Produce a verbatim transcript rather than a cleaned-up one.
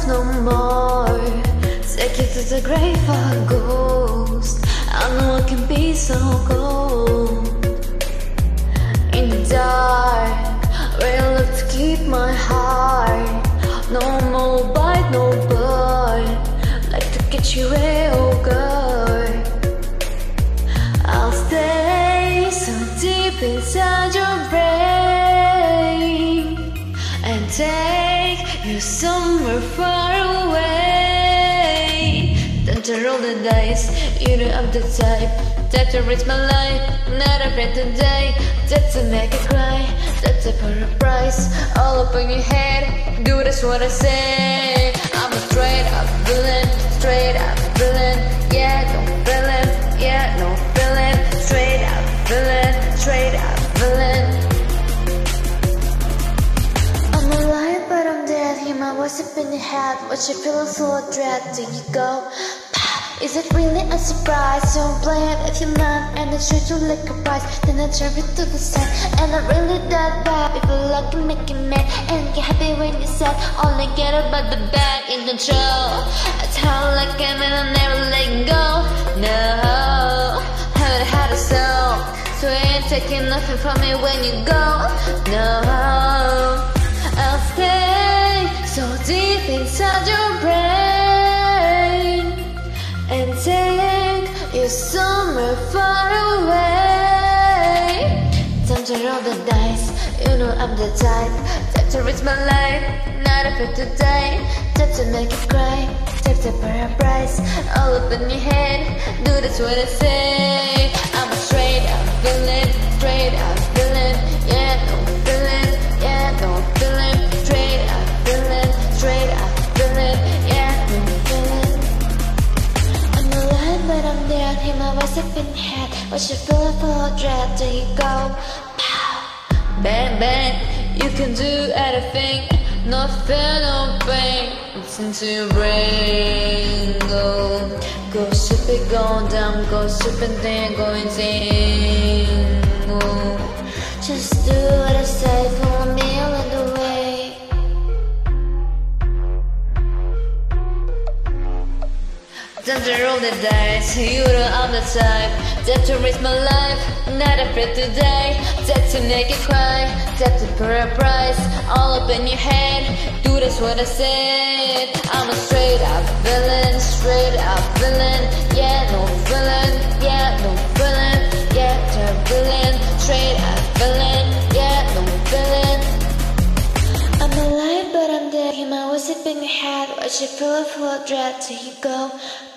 myself no more. Take you to the grave for a ghost. I know I can be so cold. In the dark, where I look to keep my heart. No more bite, no bite. Like to get you away, oh girl. I'll stay so deep inside your brain and take you somewhere far away. Don't you roll the dice, you know I'm the type that to risk my life, not afraid to die. That to make it cry, that's to put a price all up in your head. Do that's what I say. I'm a straight up villain, straight up villain. Yeah, no villain, yeah, no villain. Straight up villain, straight up villain. I'm alive but I'm dead. Hear my voice up in your head. Watch you feel full of dread. There you go. Is it really a surprise? Don't blame if you're not and it's treat you like a prize. Then I drive it to the side and I'm really that bad. People like you make you mad and get happy when you sad. All I get about the bag in control. I tell like I'm and I'll never let go. No, haven't had a soul, so I ain't taking nothing from me when you go. No, I'll stay so deep inside your brain and take you somewhere far away. Time to roll the dice, you know I'm the type. Time to risk my life, not afraid to die. Time to make it cry, time to pay a price all up in your head. Do that's what I say. I'm a straight up villain, straight up villain. Yeah, no villain, yeah, no villain. Straight up villain, straight up villain. Yeah, no villain. But I'm there, hear my voice up in your head. Watch you feel it full of dread. There you go. Pow. Bang, bang. You can do anything. No fear, no pain. It's into your brain. Go, go super, go down. Go super, then go insane. Go. Just do what I say for a meal in the way. Time to roll the dice, you know I'm the type. Time to risk my life, not afraid to die. Time to make it cry, time to put a price all up in your head. Do that's what I said. I'm a straight up villain, straight up villain. Yeah, no villain, yeah, no villain. Yeah, the villain, straight up villain. Yeah, no villain. I'm alive but I'm dead. Hear my voice up in your head. Watch you feel it full of dread. Till you go.